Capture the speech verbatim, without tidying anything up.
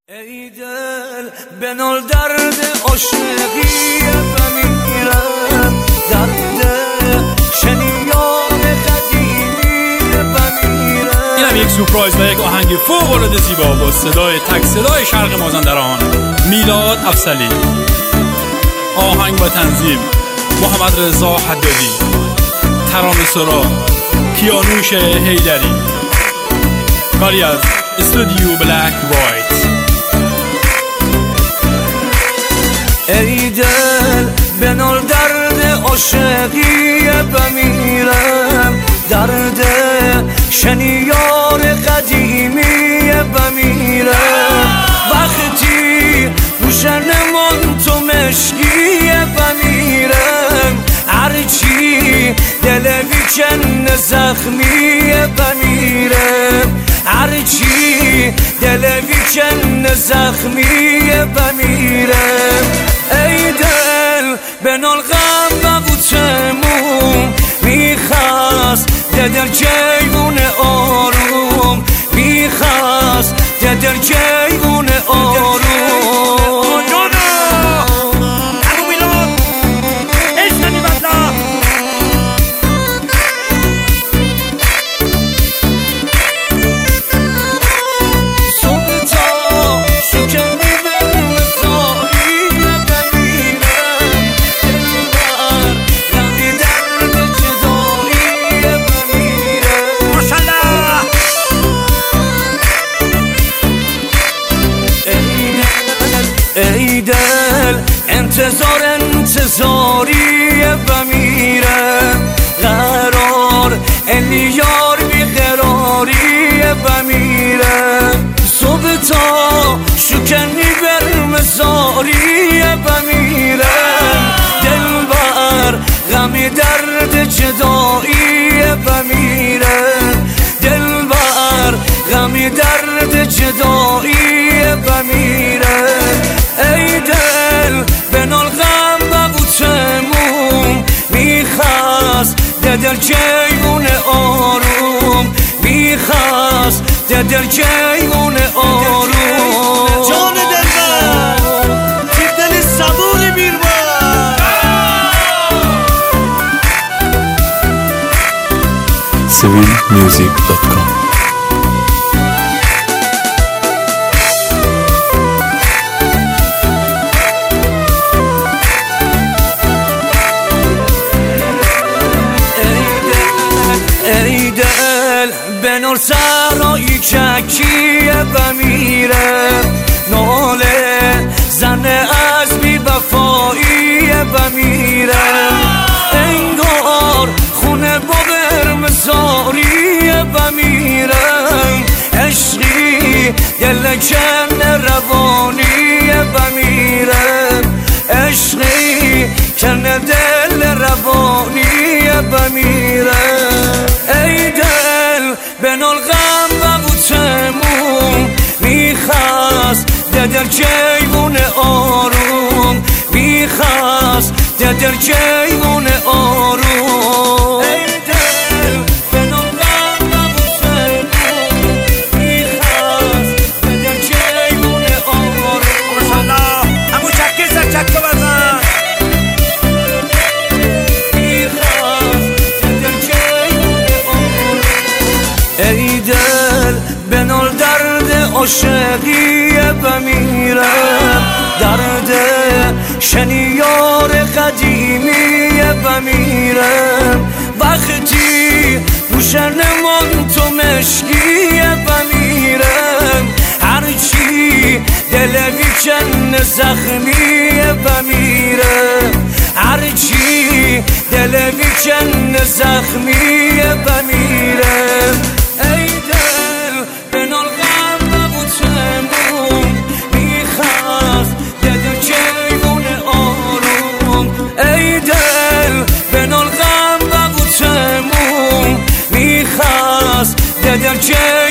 ای دل بنال درد عاشقی بمیرم، درد شنیان قدیمی بمیرم. اینم یک سورپرایز و یک آهنگ فوق العاده زیبا با صدای تک صدای شرق مازندران میلاد افضلی. آهنگ و تنظیم محمد رضا حدادی، ترانه سرا کیانوش حیدری، کاری از استودیو بلک وایت. ای دل بنال درد عاشقی بمیرم، درد شنیار قدیمی بمیرم. وقتی روشنمان تو مشکی بمیرم، هرچی دل بیکن زخمی بمیرم، هرچی دل بیکن زخمی بمیرم. ای دل بنال غم و غوتمون میخواست دل جیبون آروم، میخواست دل جیبون آروم. ای دل انتظار انتظاری بمیرم، قرار الیار بیقراری بمیرم. صبح تا شکنی بر مزاری بمیرم، دل بر غمی درد جدایی بمیرم، دل بر غمی درد جدایی بمیرم. ای دل بنال غم و غوتمون میخواست دل جیبون آروم، میخواست دل جیبون آروم. جان دل من تیر دل صبور بیرون سویل میوزیک دات کام. ای دل بنال سرایی چکی بمیرم، ناله زن از بی وفایی بمیرم. انگار خونه با برمزاری بمیرم، عشقی دل کن روانی بمیرم، عشقی کن دل روانی بمیرم. ای دل بنال غم و غوتمون میخواست دل جیبون آروم، میخواست دل جیبون آروم. ای دل بنال غم و غوتمون میخواست دل جیبون آروم. ماشاءالله همون چکه سر چکه بزن. ای دل بنال درد عاشقی بمیرم، درد شنیار قدیمی بمیرم. وقتی روشنمان تو مشکی بمیرم، هرچی دل بیکن زخمی بمیرم، هرچی دل بیکن زخمی بمیرم. ای دل بنال غم و غوتمون میخواست دل جیبون آروم، ای دل بنال غم و غوتمون میخواست دل جیبون